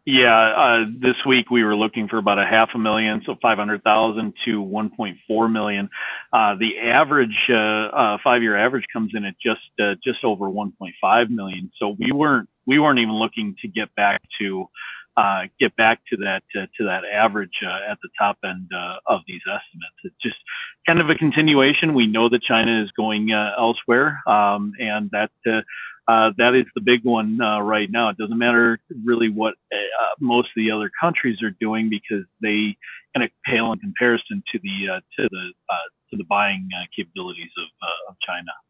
Yeah, this week we were looking for about a half a million, so 500,000 to 1.4 million. The average 5-year average comes in at just over 1.5 million. So we weren't even looking to get back to that average at the top end of these estimates. It's just kind of a continuation. We know that China is going elsewhere, and that is the big one right now. It doesn't matter really what most of the other countries are doing because they kind of pale in comparison to the buying capabilities of China.